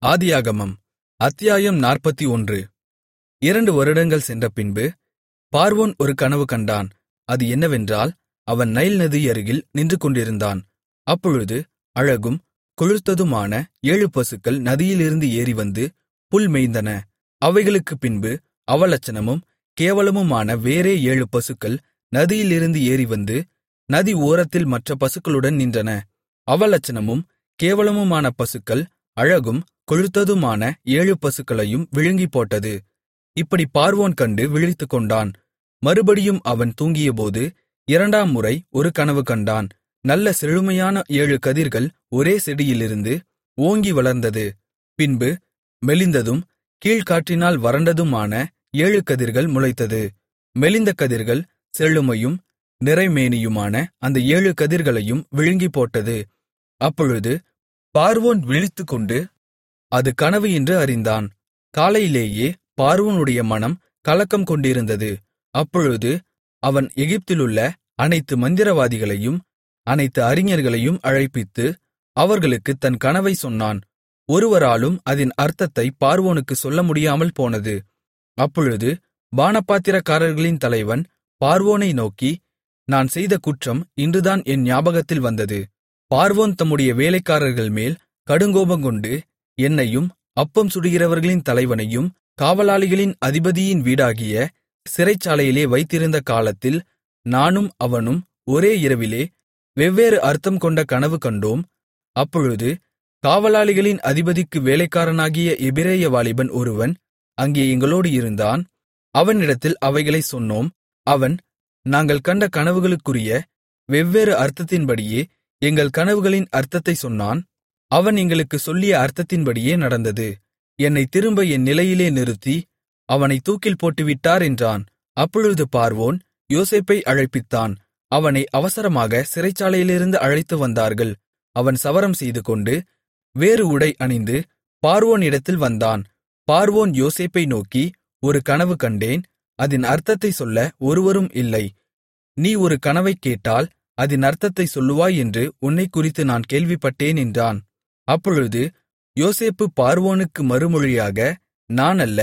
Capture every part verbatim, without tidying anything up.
ஆதியாகமம் அத்தியாயம் நாற்பத்தொன்று. இரண்டு வருடங்கள் சென்றபின்பு பார்வோன் ஒரு கனவு கண்டான். அது என்னவென்றால், அவன் நைல் நதியருகில் நின்று கொண்டிருந்தான். அப்பொழுது அழகும் கொழுத்ததுமான ஏழு பசுக்கள் நதியிலிருந்து ஏறிவந்து புல் மேய்ந்தன. அவைகளுக்குப் பின்பு அவலட்சணமும் கேவலமுமான வேறே ஏழு பசுக்கள் நதியிலிருந்து ஏறிவந்து நதி ஓரத்தில் மற்ற பசுக்களுடன் நின்றன. அவலட்சணமும் கேவலமுமான பசுக்கள் அழகும் கொழுத்ததுமான ஏழு பசுக்களையும் விழுங்கிப்போட்டது. இப்படி பார்வோன் கண்டு விழித்துக்கொண்டான். மறுபடியும் அவன் தூங்கியபோது இரண்டாம் முறை ஒரு கனவு கண்டான். நல்ல செழுமையான ஏழு கதிர்கள் ஒரே செடியிலிருந்து ஓங்கி வளர்ந்தது. பின்பு மெலிந்ததும் கீழ்காற்றினால் வறண்டதுமான ஏழு கதிர்கள் முளைத்தது. மெலிந்த கதிர்கள் செழுமையும் நிறைமேனியுமான அந்த ஏழு கதிர்களையும் விழுங்கிப்போட்டது. அப்பொழுது பார்வோன் விழித்துக்கொண்டு அது கனவு என்று அறிந்தான். காலையிலேயே பார்வோனுடைய மனம் கலக்கம் கொண்டிருந்தது. அப்பொழுது அவன் எகிப்திலுள்ள அனைத்து மந்திரவாதிகளையும் அனைத்து அறிஞர்களையும் அழைப்பித்து அவர்களுக்குத் தன் கனவைச் சொன்னான். ஒருவராலும் அதின் அர்த்தத்தை பார்வோனுக்குச் சொல்ல முடியாமல் போனது. அப்பொழுது பானபாத்திரக்காரர்களின் தலைவன் பார்வோனை நோக்கி, நான் செய்த குற்றம் இன்றுதான் என் ஞாபகத்தில் வந்தது. பார்வோன் தம்முடைய வேலைக்காரர்கள் மேல் கடுங்கோபங்கொண்டு என்னையும் அப்பம் சுடுகிறவர்களின் தலைவனையும் காவலாளிகளின் அதிபதியின் வீடாகிய சிறைச்சாலையிலே வைத்திருந்த காலத்தில் நானும் அவனும் ஒரே இரவிலே வெவ்வேறு அர்த்தம் கொண்ட கனவு கண்டோம். அப்பொழுது காவலாளிகளின் அதிபதிக்கு வேலைக்காரனாகிய எபிரெய வாலிபன் ஒருவன் அங்கே எங்களோடு இருந்தான். அவனிடத்தில் அவைகளைச் சொன்னோம். அவன் நாங்கள் கண்ட கனவுகளுக்குரிய வெவ்வேறு அர்த்தத்தின்படியே எங்கள் கனவுகளின் அர்த்தத்தைச் சொன்னான். அவன் எங்களுக்குச் சொல்லிய அர்த்தத்தின்படியே நடந்தது. என்னைத் திரும்ப என் நிலையிலே நிறுத்தி அவனைத் தூக்கில் போட்டுவிட்டார் என்றான். அப்பொழுது பார்வோன் யோசேப்பை அழைப்பித்தான். அவனை அவசரமாக சிறைச்சாலையிலிருந்து அழைத்து வந்தார்கள். அவன் சவரம் செய்துகொண்டு வேறு உடை அணிந்து பார்வோனிடத்தில் வந்தான். பார்வோன் யோசேப்பை நோக்கி, ஒரு கனவு கண்டேன். அதின் அர்த்தத்தைச் சொல்ல ஒருவரும் இல்லை. நீ ஒரு கனவைக் கேட்டால் அதின் அர்த்தத்தைச் சொல்லுவாய் என்று உன்னைக் குறித்து நான் கேள்விப்பட்டேன் என்றான். அப்பொழுது யோசேப்பு பார்வோனுக்கு மறுமொழியாக, நான் அல்ல,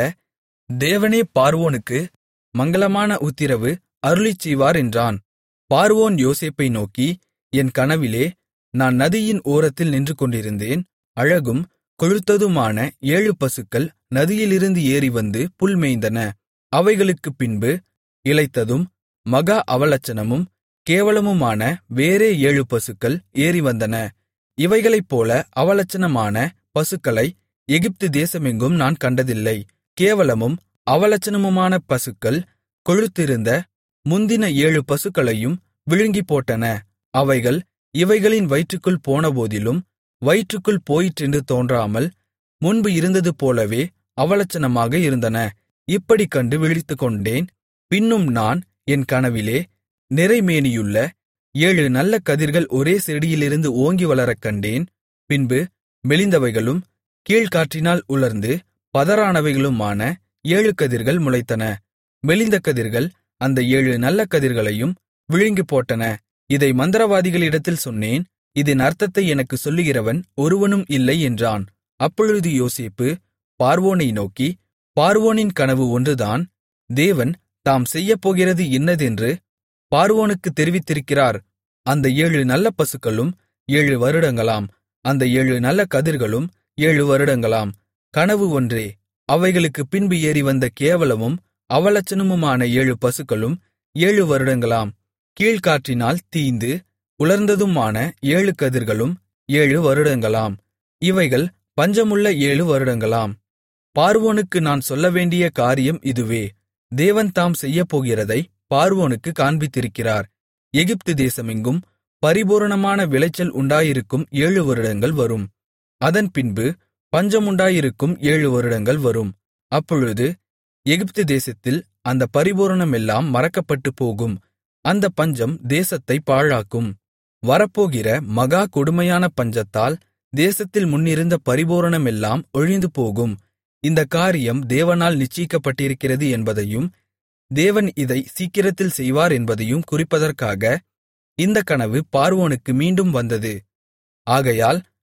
தேவனே பார்வோனுக்கு மங்களமான உத்திரவு அருளிச் செய்வார் என்றான். பார்வோன் யோசேப்பை நோக்கி, என் கனவிலே நான் நதியின் ஓரத்தில் நின்று கொண்டிருந்தேன். அழகும் கொழுத்ததுமான ஏழு பசுக்கள் நதியிலிருந்து ஏறிவந்து புல் மேய்ந்தன. அவைகளுக்குப் பின்பு இளைத்ததும் மகா அவலட்சணமும் கேவலமுமான வேறே ஏழு பசுக்கள் ஏறிவந்தன. இவைகளைப்போல அவலட்சணமான பசுக்களை எகிப்து தேசமெங்கும் நான் கண்டதில்லை. கேவலமும் அவலட்சணமுமான பசுக்கள் கொழுத்திருந்த முந்தின ஏழு பசுக்களையும் விழுங்கிப்போட்டன. அவைகள் இவைகளின் வயிற்றுக்குள் போனபோதிலும் வயிற்றுக்குள் போயிற்றென்று தோன்றாமல் முன்பு இருந்தது போலவே அவலட்சணமாக இருந்தன. இப்படிக் கண்டு விழித்துக்கொண்டேன். பின்னும் நான் என் கனவிலே நிறைமேனியுள்ள ஏழு நல்ல கதிர்கள் ஒரே செடியிலிருந்து ஓங்கி வளரக் கண்டேன். பின்பு மெலிந்தவைகளும் கீழ்காற்றினால் உலர்ந்து பதரானவைகளுமான ஏழு கதிர்கள் முளைத்தன. மெலிந்த கதிர்கள் அந்த ஏழு நல்ல கதிர்களையும் விழுங்கிப்போட்டன. இதை மந்திரவாதிகளிடத்தில் சொன்னேன். இதன் அர்த்தத்தை எனக்குச் சொல்லுகிறவன் ஒருவனும் இல்லை என்றான். அப்பொழுது யோசேப்பு பார்வோனை நோக்கி, பார்வோனின் கனவு ஒன்றுதான். தேவன் தாம் செய்யப்போகிறது இன்னதென்று பார்வோனுக்குத் தெரிவித்திருக்கிறார். அந்த ஏழு நல்ல பசுக்களும் ஏழு வருடங்களாம். அந்த ஏழு நல்ல கதிர்களும் ஏழு வருடங்களாம். கனவு ஒன்றே. அவைகளுக்குப் பின்பு ஏறிவந்த கேவலமும் அவலட்சணமுமான ஏழு பசுக்களும் ஏழு வருடங்களாம். கீழ்காற்றினால் தீந்து உலர்ந்ததுமான ஏழு கதிர்களும் ஏழு வருடங்களாம். இவைகள் பஞ்சமுள்ள ஏழு வருடங்களாம். பார்வோனுக்கு நான் சொல்லவேண்டிய காரியம் இதுவே. தேவன் தாம் செய்யப்போகிறதை பார்வோனுக்கு காண்பித்திருக்கிறார். எகிப்து தேசமெங்கும் பரிபூரணமான விளைச்சல் உண்டாயிருக்கும் ஏழு வருடங்கள் வரும். அதன் பின்பு பஞ்சமுண்டாயிருக்கும் ஏழு வருடங்கள் வரும். அப்பொழுது எகிப்து தேசத்தில் அந்த பரிபூரணமெல்லாம் மறக்கப்பட்டுப் போகும். அந்த பஞ்சம் தேசத்தை பாழாக்கும். வரப்போகிற மகா கொடுமையான பஞ்சத்தால் தேசத்தில் முன்னிருந்த பரிபூரணமெல்லாம் ஒழிந்து போகும். இந்த காரியம் தேவனால் நிச்சயிக்கப்பட்டிருக்கிறது என்பதையும் தேவன் இதை சீக்கிரத்தில் செய்வார் என்பதையும் குறிப்பதற்காக இந்தக் கனவு பார்வோனுக்கு மீண்டும் வந்தது. ஆகையால்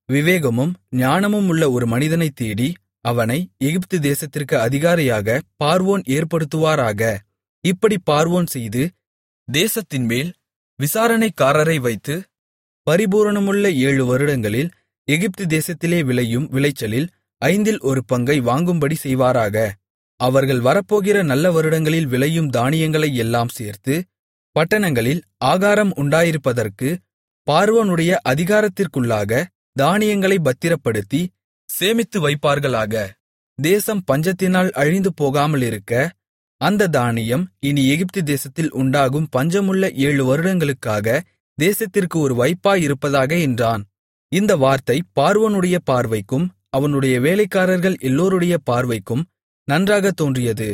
விவேகமும் ஞானமும் உள்ள ஒரு மனிதனைத் தேடி அவனை எகிப்து தேசத்திற்கு அதிகாரியாக பார்வோன் ஏற்படுத்துவாராக. இப்படி பார்வோன் செய்து தேசத்தின்மேல் விசாரணைக்காரரை வைத்து பரிபூரணமுள்ள ஏழு வருடங்களில் எகிப்து தேசத்திலே விளையும் விளைச்சலில் ஐந்தில் ஒரு பங்கை வாங்கும்படி செய்வாராக. அவர்கள் வரப்போகிற நல்ல வருடங்களில் விளையும் தானியங்களை எல்லாம் சேர்த்து பட்டணங்களில் ஆகாரம் உண்டாயிருப்பதற்கு பார்வோனுடைய அதிகாரத்திற்குள்ளாக தானியங்களை பத்திரப்படுத்தி சேமித்து வைப்பார்களாக. தேசம் பஞ்சத்தினால் அழிந்து போகாமலிருக்க அந்த தானியம் இனி எகிப்து தேசத்தில் உண்டாகும் பஞ்சமுள்ள ஏழு வருடங்களுக்காக தேசத்திற்கு ஒரு வைப்பாயிருப்பதாக என்றான். இந்த வார்த்தை பார்வோனுடைய பார்வைக்கும் அவனுடைய வேலைக்காரர்கள் எல்லோருடைய பார்வைக்கும் நன்றாக தோன்றியது.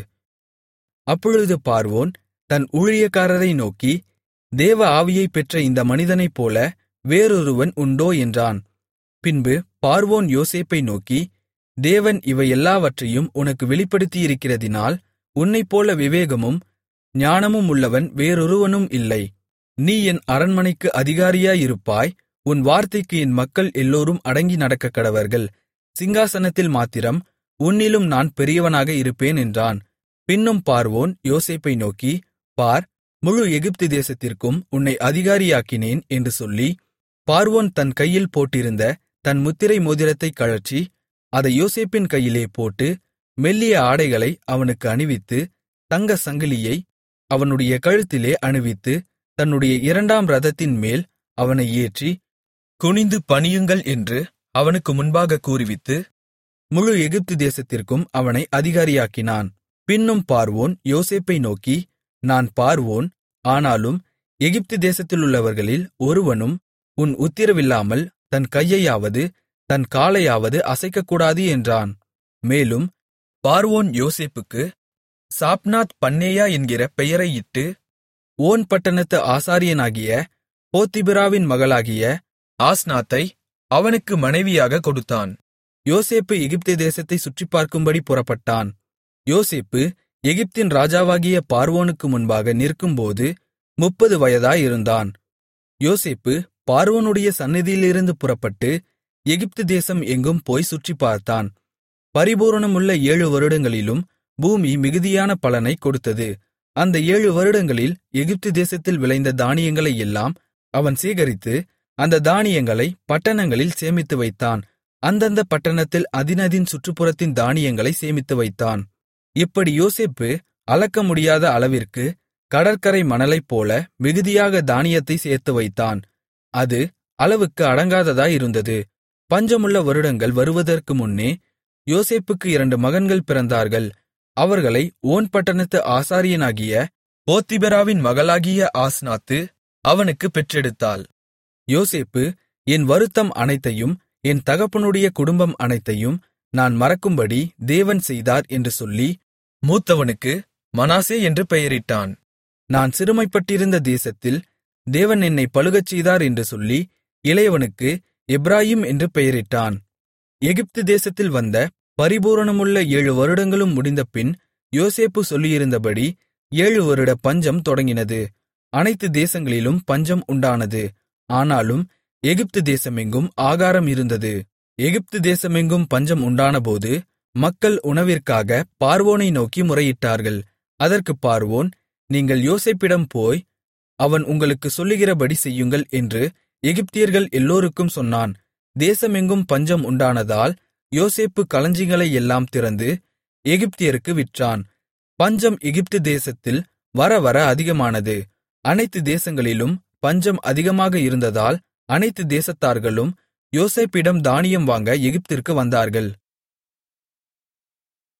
அப்பொழுது பார்வோன் தன் ஊழியக்காரரை நோக்கி, தேவ ஆவியைப் பெற்ற இந்த மனிதனைப் போல வேறொருவன் உண்டோ என்றான். பின்பு பார்வோன் யோசேப்பை நோக்கி, தேவன் இவையெல்லாவற்றையும் உனக்கு வெளிப்படுத்தியிருக்கிறதினால் உன்னைப்போல விவேகமும் ஞானமும் உள்ளவன் வேறொருவனும் இல்லை. நீ என் அரண்மனைக்கு அதிகாரியாயிருப்பாய். உன் வார்த்தைக்கு என் மக்கள் எல்லோரும் அடங்கி நடக்கக்கடவர்கள். சிங்காசனத்தில் மாத்திரம் உன்னிலும் நான் பெரியவனாக இருப்பேன் என்றான். பின்னும் பார்வோன் யோசேப்பை நோக்கி, பார், முழு எகிப்து தேசத்திற்கும் உன்னை அதிகாரியாக்கினேன் என்று சொல்லி, பார்வோன் தன் கையில் போட்டிருந்த தன் முத்திரை மோதிரத்தைக் கழற்றி அதை யோசேப்பின் கையிலே போட்டு மெல்லிய ஆடைகளை அவனுக்கு அணிவித்து தங்கச் சங்கிலியை அவனுடைய கழுத்திலே அணிவித்து தன்னுடைய இரண்டாம் இரதத்தின் மேல் அவனை ஏற்றி, குனிந்து பணியுங்கள் என்று அவனுக்கு முன்பாக கூறுவித்து முழு எகிப்து தேசத்திற்கும் அவனை அதிகாரியாக்கினான். பின்னும் பார்வோன் யோசேப்பை நோக்கி, நான் பார்வோன், ஆனாலும் எகிப்து தேசத்திலுள்ளவர்களில் ஒருவனும் உன் உத்திரவில்லாமல் தன் கையையாவது தன் காலையாவது அசைக்கக்கூடாது என்றான். மேலும் பார்வோன் யோசேப்புக்கு சாப்நாத் பன்னேயா என்கிற பெயரை இட்டு, ஓன் பட்டணத்து ஆசாரியனாகிய போத்திபிராவின் மகளாகிய ஆஸ்நாத்தை அவனுக்கு மனைவியாக கொடுத்தான். யோசேப்பு எகிப்து தேசத்தை சுற்றிப்பார்க்கும்படி புறப்பட்டான். யோசேப்பு எகிப்தின் ராஜாவாகிய பார்வோனுக்கு முன்பாக நிற்கும்போது முப்பது வயதாயிருந்தான். யோசேப்பு பார்வோனுடைய சந்நிதியிலிருந்து புறப்பட்டு எகிப்து தேசம் எங்கும் போய் சுற்றிப்பார்த்தான். பரிபூரணமுள்ள ஏழு வருடங்களிலும் பூமி மிகுதியான பலனைக் கொடுத்தது. அந்த ஏழு வருடங்களில் எகிப்து தேசத்தில் விளைந்த தானியங்களை எல்லாம் அவன் சேகரித்து அந்த தானியங்களை பட்டணங்களில் சேமித்து வைத்தான். அந்தந்த பட்டணத்தில் அதினதின் சுற்றுப்புறத்தின் தானியங்களை சேமித்து வைத்தான். இப்படி யோசேப்பு அளக்க முடியாத அளவிற்கு கடற்கரை மணலைப்போல மிகுதியாக தானியத்தை சேர்த்து வைத்தான். அது அளவுக்கு அடங்காததாயிருந்தது. பஞ்சமுள்ள வருடங்கள் வருவதற்கு முன்னே யோசேப்புக்கு இரண்டு மகன்கள் பிறந்தார்கள். அவர்களை ஓன் பட்டணத்து ஆசாரியனாகிய போத்திபிராவின் மகளாகிய ஆஸ்நாத்து அவனுக்கு பெற்றெடுத்தாள். யோசேப்பு, என் வருத்தம் அனைத்தையும் என் தகப்பனுடைய குடும்பம் அனைத்தையும் நான் மறக்கும்படி தேவன் செய்தார் என்று சொல்லி மூத்தவனுக்கு மனாசே என்று பெயரிட்டான். நான் சிறுமைப்பட்டிருந்த தேசத்தில் தேவன் என்னை பலுகச் செய்தார் என்று சொல்லி இளையவனுக்கு எப்பிராயீம் என்று பெயரிட்டான். எகிப்து தேசத்தில் வந்த பரிபூரணமுள்ள ஏழு வருடங்களும் முடிந்தபின் யோசேப்பு சொல்லியிருந்தபடி ஏழு வருட பஞ்சம் தொடங்கினது. அனைத்து தேசங்களிலும் பஞ்சம் உண்டானது. ஆனாலும் எகிப்து தேசமெங்கும் ஆகாரம் இருந்தது. எகிப்து தேசமெங்கும் பஞ்சம் உண்டானபோது மக்கள் உணவிற்காக பார்வோனை நோக்கி முறையிட்டார்கள். அதற்குப் பார்வோன், நீங்கள் யோசேப்பிடம் போய் அவன் உங்களுக்கு சொல்லுகிறபடி செய்யுங்கள் என்று எகிப்தியர்கள் எல்லோருக்கும் சொன்னான். தேசமெங்கும் பஞ்சம் உண்டானதால் யோசேப்பு களஞ்சியங்களை எல்லாம் திறந்து எகிப்தியருக்கு விற்றான். பஞ்சம் எகிப்து தேசத்தில் வர வர அதிகமானது. அனைத்து தேசங்களிலும் பஞ்சம் அதிகமாக இருந்ததால் அனைத்து தேசத்தார்களும் யோசேப்பிடம் தானியம் வாங்க எகிப்திற்கு வந்தார்கள்.